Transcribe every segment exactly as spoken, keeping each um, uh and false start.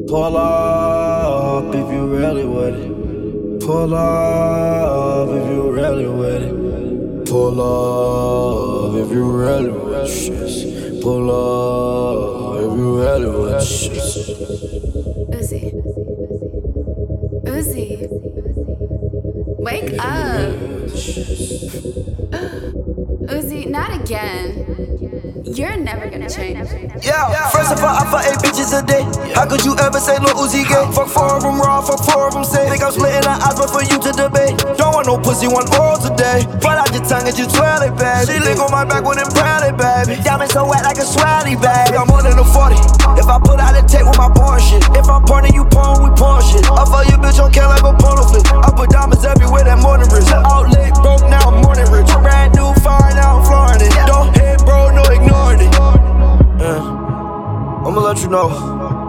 Pull up if you really with it. Pull up if you really with it. Pull up if you really with shit. Pull up if you really with shit. Uzi. Uzi. Wake up. Uzi, not again. You're never gonna change. Yeah, first of all, I fuck eight bitches a day. How could you ever say Lil Uzi gay? Fuck four of them raw, fuck four of them safe. Think I'm splitting the odds, but for you to debate. Don't want no pussy, one oral today. Pull out your tongue and you twirl it, baby. She lick on my back with them proudly, baby. Diamond so wet like a swally, baby. I'm more than a forty. If I put out a tape with my porn shit. If I'm porn and you porn, we porn shit. I fuck your bitch on can like a porno flip. I put diamonds everywhere, that morning rich. Out late, broke, now I'm morning rich. Brand new, fire, now I'm flooring it. Don't hit, bro, no ignoring it. Yeah. I'ma let you know.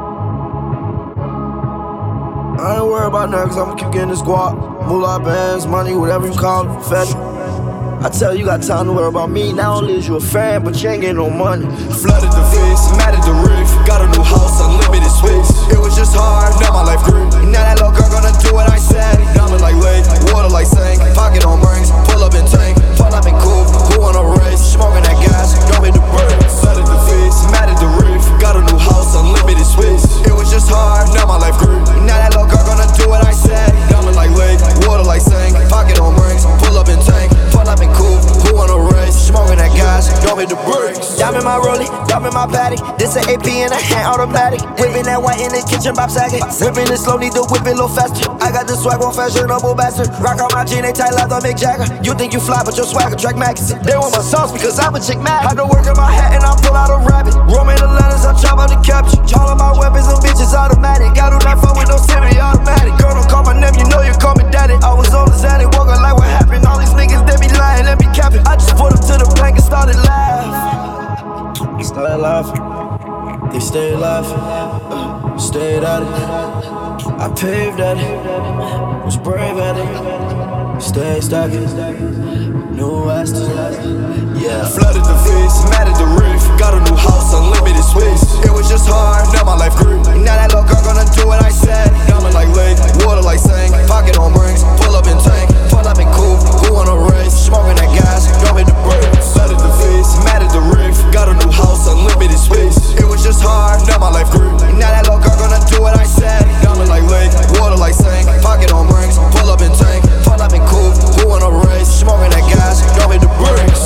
I ain't worried about nothing, cause I'ma keep getting this guap. Moolah bands, money, whatever you call it, fed. I tell you, you got time to worry about me. Not only is you a fan, but you ain't getting no money. Flooded the face, mad at the roof. Got a new house, unlimited space. It was just hard, now my life grew. Now that little girl gonna do what I said. Diamond like lake, water like sink. Pocket on rings, pull up in tank. Pull up in coupe, who on a race? Smoking that gas, don't hit the brakes. Flooded the face, mad at the roof. Got a new house, unlimited space. It was just hard, now my life grew. Now that little girl gonna do what I said. Diamond like lake, water like sink. Pocket on rings, pull up in tank. Pull up in coupe, who on a race? Smoking that gas, don't hit the brakes. Diamond my rollie, diamond my paddock. This an A P and a hand automatic. Whipping that white in the kitchen, Bob Saget. Whipping it slow, need to whip it a little faster. I got the swag on fashionable bastard. Rock on my jean, they tight like the Mick Jagger. You think you fly, but your swagger track magazine. They want my sauce because I'm a chick mad. Had to work in my hat and I pull out a rabbit. Roman the letters, I chop out the caption. All of my weapons and bitches automatic. I do not fuck with no semi-automatic. Girl, don't call my name, you know you call me daddy. I was on the Zaddy, walking like what happened. All these niggas, they be lying, they be capping. I just put them to the plank and started laughing. Started laughing. They stayed laughing. Uh, stayed at it. I paved at it. Was brave at it. Stay stacking. New West. Yeah. Flooded the face, mad at the roof. Got a new house, unlimited space. It was just hard, now my life grew. Now that little girl gonna do what I said. Diamond like lake, water like sink. Pocket on rings, pull up in tank. Pull up in coupe, who on a race? Smoking that gas, don't hit the brakes. Flooded the face, mad at the roof. Got a new house, unlimited space. It was just hard, now my life grew. Now that little girl gonna do what I said. Diamond like lake, water like sink. Pocket on rings, pull up in tank. Pull up in coupe, who on a race? Smoking that gas, don't hit the brakes.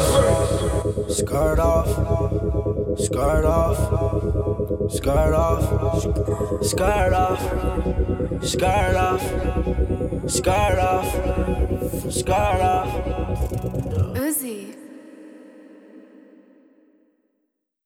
Skirt off, skirt off, skirt off, skirt off, skirt off, skirt off, skirt off. Uzi.